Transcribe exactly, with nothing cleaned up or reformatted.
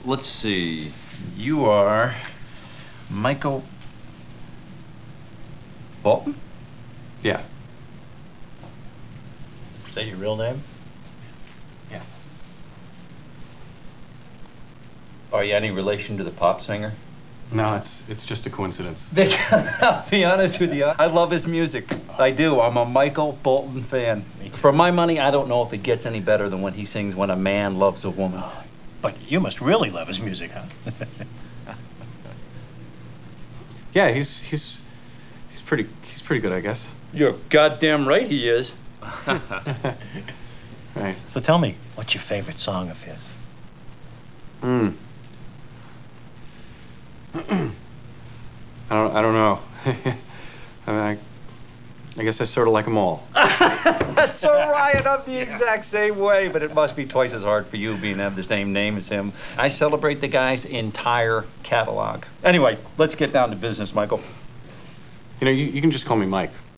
let's see. You are Michael Bolton? Yeah. Is that your real name? Yeah. Are you any relation to the pop singer? No, it's it's just a coincidence. Vic, I'll be honest with you. I love his music. I do. I'm a Michael Bolton fan. For my money, I don't know if it gets any better than when he sings "When a Man Loves a Woman." But you must really love his music, huh? Yeah, he's he's he's pretty he's pretty good, I guess. You're goddamn right he is. Right. So tell me, what's your favorite song of his? Hmm. I don't I don't know. I mean, I, I guess I sort of like them all. That's all right. I'm the exact same way, but it must be twice as hard for you being have the same name as him. I celebrate the guy's entire catalog. Anyway, let's get down to business, Michael. You know, you, you can just call me Mike.